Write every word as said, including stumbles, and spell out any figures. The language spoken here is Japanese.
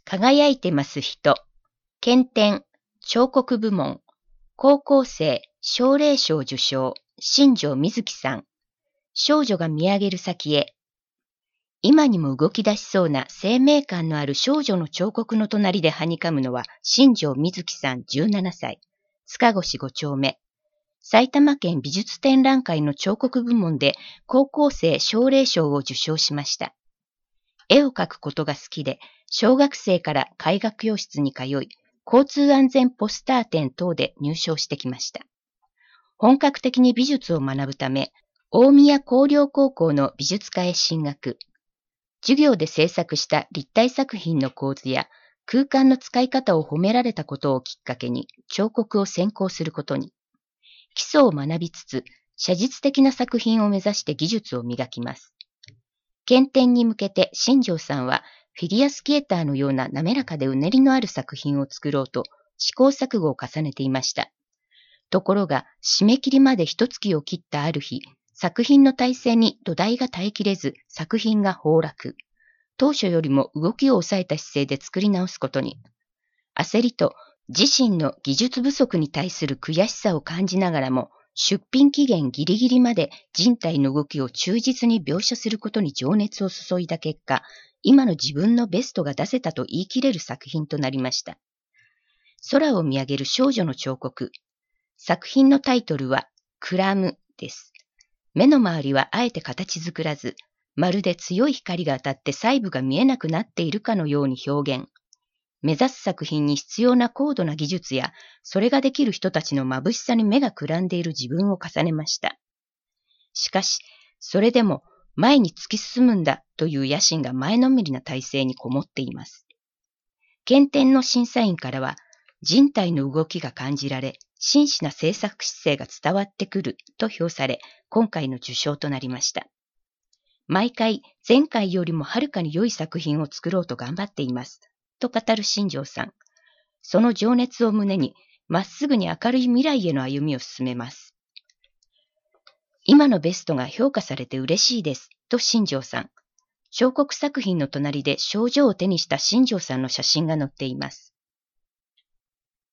輝いてます人、検点、彫刻部門、高校生奨励賞受賞、新庄瑞希さん。少女が見上げる先へ。今にも動き出しそうな生命感のある少女の彫刻の隣ではにかむのは新庄瑞希さんじゅうななさい、塚越ご丁目。埼玉県美術展覧会の彫刻部門で高校生奨励賞を受賞しました。絵を描くことが好きで、小学生から絵画教室に通い、交通安全ポスター展等で入賞してきました。本格的に美術を学ぶため、大宮光陵高校の美術科へ進学。授業で制作した立体作品の構図や空間の使い方を褒められたことをきっかけに彫刻を専攻することに。基礎を学びつつ、写実的な作品を目指して技術を磨きます。検点に向けて新庄さんはフィギュアスケーターのような滑らかでうねりのある作品を作ろうと試行錯誤を重ねていました。ところが締め切りまで一月を切ったある日、作品の体勢に土台が耐えきれず作品が崩落。当初よりも動きを抑えた姿勢で作り直すことに。焦りと自身の技術不足に対する悔しさを感じながらも、出品期限ギリギリまで人体の動きを忠実に描写することに情熱を注いだ結果、今の自分のベストが出せたと言い切れる作品となりました。空を見上げる少女の彫刻。作品のタイトルはクラムです。目の周りはあえて形作らず、まるで強い光が当たって細部が見えなくなっているかのように表現。目指す作品に必要な高度な技術や、それができる人たちの眩しさに目がくらんでいる自分を重ねました。しかし、それでも前に突き進むんだという野心が前のめりな体制にこもっています。検点の審査員からは、人体の動きが感じられ、真摯な制作姿勢が伝わってくると評され、今回の受賞となりました。毎回、前回よりもはるかに良い作品を作ろうと頑張っています。と語る新庄さん。その情熱を胸に、まっすぐに明るい未来への歩みを進めます。今のベストが評価されて嬉しいです。と新庄さん。彫刻作品の隣で賞状を手にした新庄さんの写真が載っています。